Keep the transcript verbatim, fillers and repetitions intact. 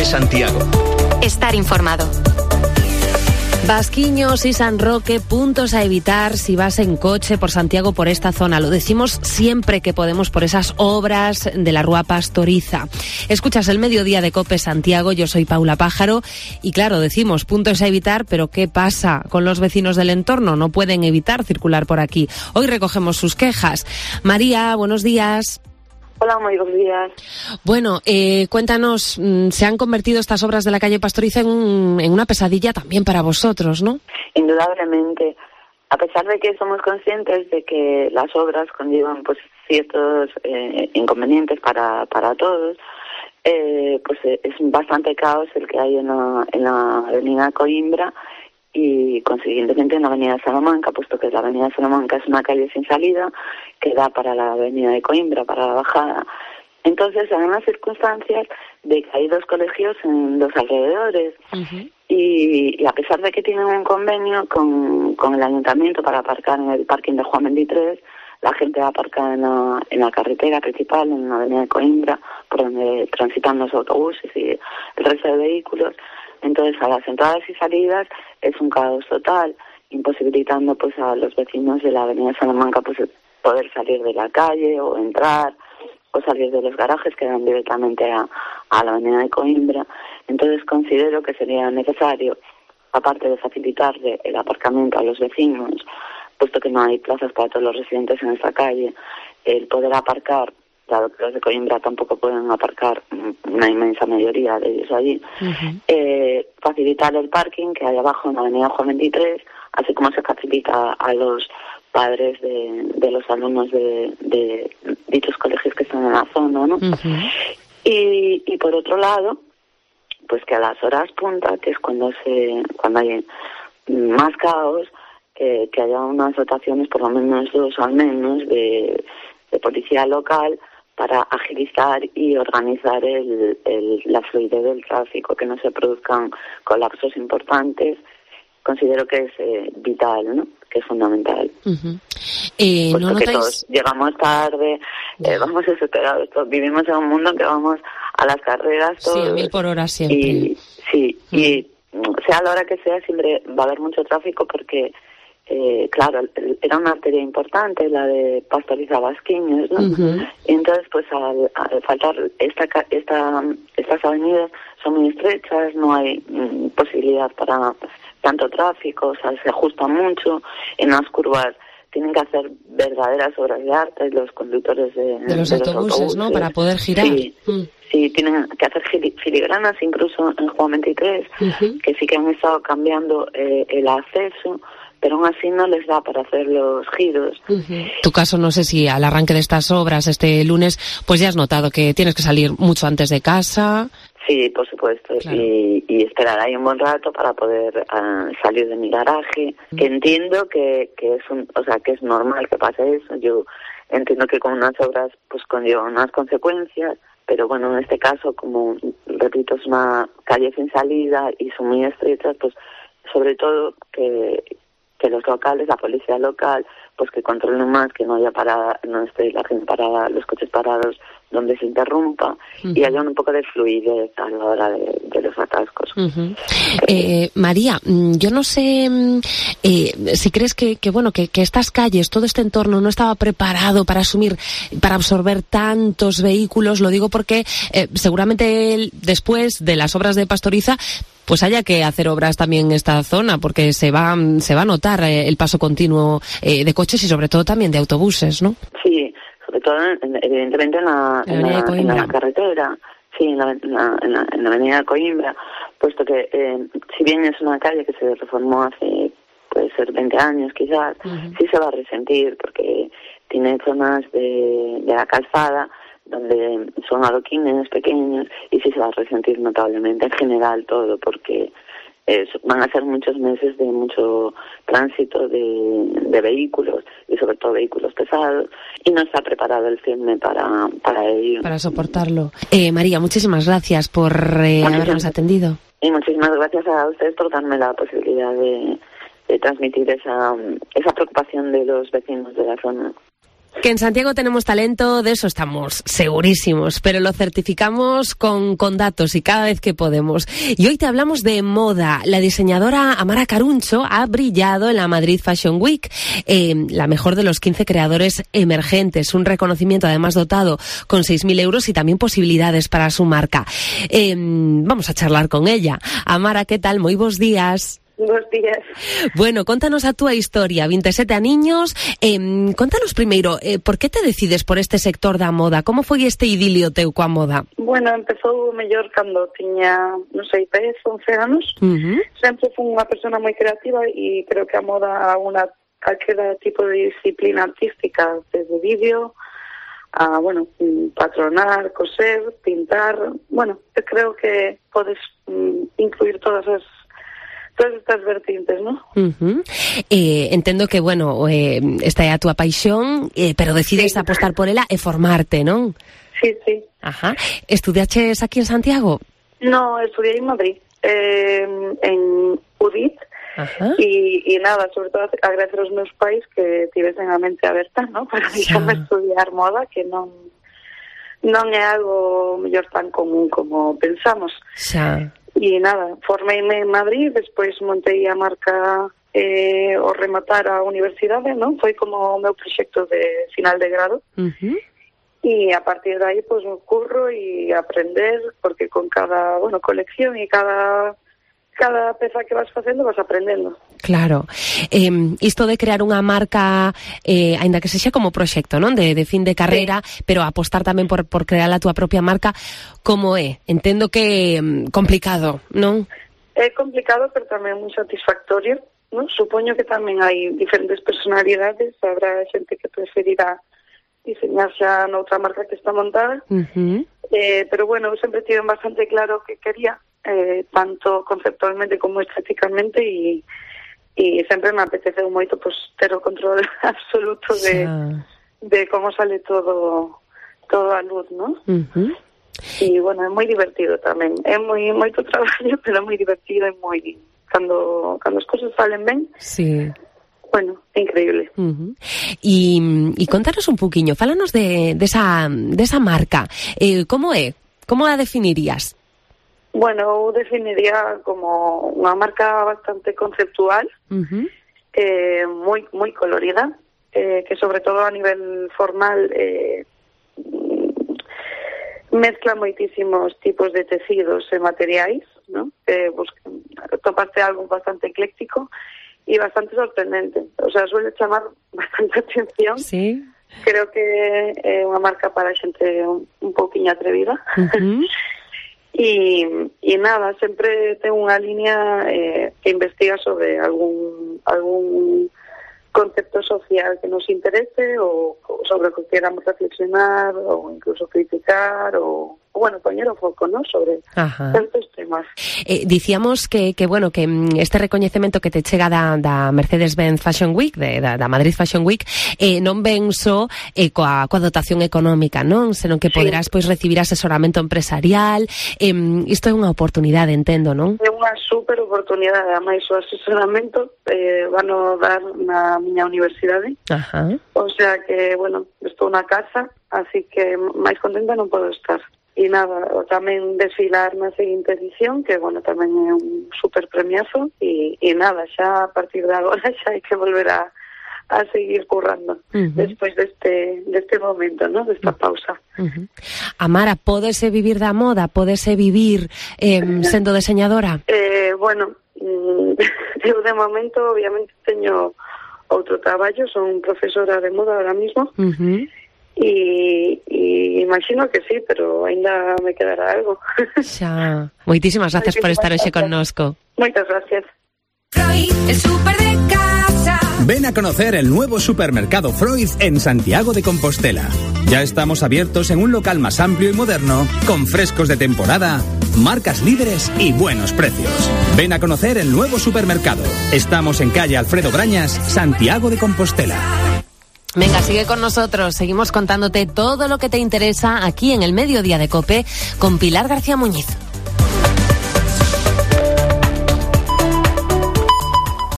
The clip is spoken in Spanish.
COPE Santiago. Estar informado. Basquiños y San Roque, puntos a evitar si vas en coche por Santiago, por esta zona. Lo decimos siempre que podemos por esas obras de la Rúa Pastoriza. Escuchas el mediodía de COPE Santiago, yo soy Paula Pájaro y claro, decimos puntos a evitar, pero ¿qué pasa con los vecinos del entorno? No pueden evitar circular por aquí. Hoy recogemos sus quejas. María, buenos días. Hola, muy buenos días. Bueno, eh, cuéntanos, se han convertido estas obras de la calle Pastoriza en, un, en una pesadilla también para vosotros, ¿no? Indudablemente. A pesar de que somos conscientes de que las obras conllevan pues ciertos eh, inconvenientes para, para todos, eh, pues eh, es bastante caos el que hay en la, en la avenida Coimbra y consiguientemente en la avenida Salamanca, puesto que la avenida Salamanca es una calle sin salida que da para la avenida de Coimbra, para la bajada. Entonces, hay unas circunstancias de que hay dos colegios en los alrededores uh-huh. y, y a pesar de que tienen un convenio con, con el ayuntamiento para aparcar en el parking de Juan veintitrés, la gente va a aparcar en la, en la carretera principal, en la avenida de Coimbra, por donde transitan los autobuses y el resto de vehículos. Entonces, a las entradas y salidas es un caos total, imposibilitando pues a los vecinos de la avenida Salamanca pues poder salir de la calle o entrar o salir de los garajes que dan directamente a, a la avenida de Coimbra. Entonces, considero que sería necesario, aparte de facilitarle el aparcamiento a los vecinos, puesto que no hay plazas para todos los residentes en esta calle, el poder aparcar, dado que los de Coimbra tampoco pueden aparcar una inmensa mayoría de ellos allí, uh-huh. eh, facilitar el parking que hay abajo en la avenida Juan veintitrés, así como se facilita a los padres de, de los alumnos de, de dichos colegios que están en la zona, ¿no? Uh-huh. Y, y por otro lado, pues que a las horas punta, que es cuando se cuando hay más caos, que, que haya unas dotaciones, por lo menos dos al menos, de, de policía local, para agilizar y organizar el, el, la fluidez del tráfico, que no se produzcan colapsos importantes. Considero que es eh, vital, ¿no? Que es fundamental. Uh-huh. Eh, Puesto ¿no que notáis... todos llegamos tarde, eh, vamos desesperados, todos vivimos en un mundo en que vamos a las carreras todos. Sí, a mil por hora siempre. Y, sí, uh-huh. y sea la hora que sea, siempre va a haber mucho tráfico porque... Eh, claro, era una arteria importante la de Pastoriza Basquiños, ¿no? Uh-huh. Y entonces, pues al, al faltar esta, esta, estas avenidas son muy estrechas, no hay mm, posibilidad para tanto tráfico, o sea, se ajusta mucho, en las curvas tienen que hacer verdaderas obras de arte los conductores de, de, los, de autobuses, los autobuses, ¿no? Para poder girar. Sí, mm. sí tienen que hacer filigranas, incluso en Juan veintitrés, uh-huh. que sí que han estado cambiando eh, el acceso, pero aún así no les da para hacer los giros. Uh-huh. Tu caso, no sé si al arranque de estas obras este lunes, pues ya has notado que tienes que salir mucho antes de casa. Sí, por supuesto, claro. y, y esperar ahí un buen rato para poder uh, salir de mi garaje, uh-huh. que entiendo que, que es un, o sea, que es normal que pase eso. Yo entiendo que con unas obras pues conllevan unas consecuencias, pero bueno, en este caso, como repito, es una calle sin salida y son muy estrechas, pues sobre todo que que los locales, la policía local, pues que controlen más, que no haya parada, no esté la gente parada, los coches parados donde se interrumpa, uh-huh. y haya un poco de fluidez a la hora de, de los atascos. Uh-huh. Eh, María, yo no sé eh, si crees que, que bueno que, que estas calles, todo este entorno no estaba preparado para asumir, para absorber tantos vehículos. Lo digo porque eh, seguramente después de las obras de Pastoriza pues haya que hacer obras también en esta zona, porque se va se va a notar eh, el paso continuo eh, de coches y sobre todo también de autobuses, ¿no? Sí, sobre todo en, evidentemente en la, en, la, en la carretera, sí, en la, en, la, en, la, en la avenida de Coimbra, puesto que eh, si bien es una calle que se reformó hace, puede ser veinte años quizás, uh-huh. sí se va a resentir, porque tiene zonas de, de la calzada donde son adoquines pequeños y sí se va a resentir notablemente en general todo, porque eh, van a ser muchos meses de mucho tránsito de, de vehículos y sobre todo vehículos pesados, y no está preparado el CIEME para, para ello. Para soportarlo. Eh, María, muchísimas gracias por eh, habernos atendido. Y muchísimas gracias a ustedes por darme la posibilidad de, de transmitir esa, esa preocupación de los vecinos de la zona. Que en Santiago tenemos talento, de eso estamos segurísimos, pero lo certificamos con, con datos y cada vez que podemos. Y hoy te hablamos de moda. La diseñadora Amara Caruncho ha brillado en la Madrid Fashion Week, eh, la mejor de los quince creadores emergentes. Un reconocimiento además dotado con seis mil euros y también posibilidades para su marca. Eh, vamos a charlar con ella. Amara, ¿qué tal? Muy buenos días. Buenos días. Bueno, contanos a tu historia, veintisiete añiños. Eh, contanos primeiro, eh, por que te decides por este sector da moda? Como foi este idilio teu coa moda? Bueno, empezou mellor cando tiña, non sei, dez, once anos. Uh-huh. Sempre fui unha persona moi creativa e creo que a moda una calquera tipo de disciplina artística, desde vídeo a, bueno, patronar, coser, pintar. Bueno, creo que podes um, incluir todas as todas estas vertientes, ¿no? Uh-huh. Eh, entendo que, bueno, eh, esta é a túa paixón, eh, pero decides sí. apostar por ela e formarte, non? Sí, sí. Ajá. Estudiaches aquí en Santiago? No, estudié en Madrid, eh, en U D I T, e, e nada, sobre todo agradecer aos meus pais que tivesen a mente aberta, ¿no? Para deixarme estudiar moda, que non non é algo mellor tan común como pensamos. Xa. E nada, formeime en Madrid, despois montei a marca eh, ao rematar a universidade, non? Foi como o meu proxecto de final de grado. Uh-huh. E a partir de aí, pois, pues, curro e aprender, porque con cada, bueno, colección e cada cada peza que vas facendo vas aprendendo. Claro. Eh, isto de crear unha marca, eh, aínda que sexa como proxecto, non? De, de fin de carreira, sí. Pero apostar tamén por, por crear a túa propia marca, como é? Entendo que um, complicado, non? É complicado, pero tamén moi satisfactorio, non? Supoño que tamén hai diferentes personalidades, habrá xente que preferirá diseñar xa noutra marca que está montada, uh-huh. eh, pero bueno, eu sempre tive bastante claro que quería, eh, tanto conceptualmente como estéticamente, e, e sempre me apeteceu moito pues, ter o control absoluto de, de como sale todo todo a luz, ¿no? Uh-huh. E bueno, é moi divertido tamén, é moi moito traballo, pero é moi divertido, é moi cando cando as cousas salen ben. Sí. Bueno, é increíble. Uh-huh. E, e contanos un poquinho, fálanos de, de, esa, de esa marca. Eh, como é? Como a definirías? Bueno, eu definiría como unha marca bastante conceptual, uh-huh. eh, moi moi colorida, eh, que sobre todo a nivel formal eh, mezcla moitísimos tipos de tecidos e materiais, ¿no? Eh, pues, topaste algo bastante ecléctico y bastante sorprendente. O sea, suele chamar bastante atención. Sí. Creo que é unha marca para xente un, un pouquiño atrevida. Uh-huh. E, e nada, sempre ten unha línea eh, que investiga sobre algún algún concepto social que nos interese ou, ou sobre o que queramos reflexionar ou incluso criticar ou, bueno, poñer o foco, ¿no? Sobre certos temas. Eh, dicíamos que, que, bueno, que este recoñecemento que te chega da, da Mercedes-Benz Fashion Week, de, da, da Madrid Fashion Week, eh, non ven só eh, coa, coa dotación económica, non? Senón que poderás, sí. pois, recibir asesoramento empresarial. Eh, isto é unha oportunidade, entendo, non? É unha super oportunidade, ademais o asesoramento eh, van a dar na miña universidade. Ajá. O sea que, bueno, estou na casa, así que máis contenta non podo estar. E nada, tamén desfilar na seguinte edición, que, bueno, tamén é un super premiazo, e, e nada, xa a partir de agora xa hai que volver a, a seguir currando, uh-huh. despois deste, deste momento, ¿no? Desta pausa. Uh-huh. Amara, pódese vivir da moda? Pódese vivir eh, sendo deseñadora? Eh, bueno, eu de momento, obviamente, teño outro traballo, son profesora de moda ahora mismo, uh-huh. E, e imagino que sí, pero ainda me quedará algo. Xa. Moitísimas gracias por estar hoxe connosco. Moitas gracias. Freud, el super de casa. Ven a conocer el nuevo supermercado Freud en Santiago de Compostela. Ya estamos abiertos en un local más amplio y moderno, con frescos de temporada, marcas líderes y buenos precios. Ven a conocer el nuevo supermercado. Estamos en calle Alfredo Brañas, Santiago de Compostela. Venga, sigue con nosotros. Seguimos contándote todo lo que te interesa aquí en el Mediodía de COPE con Pilar García Muñiz.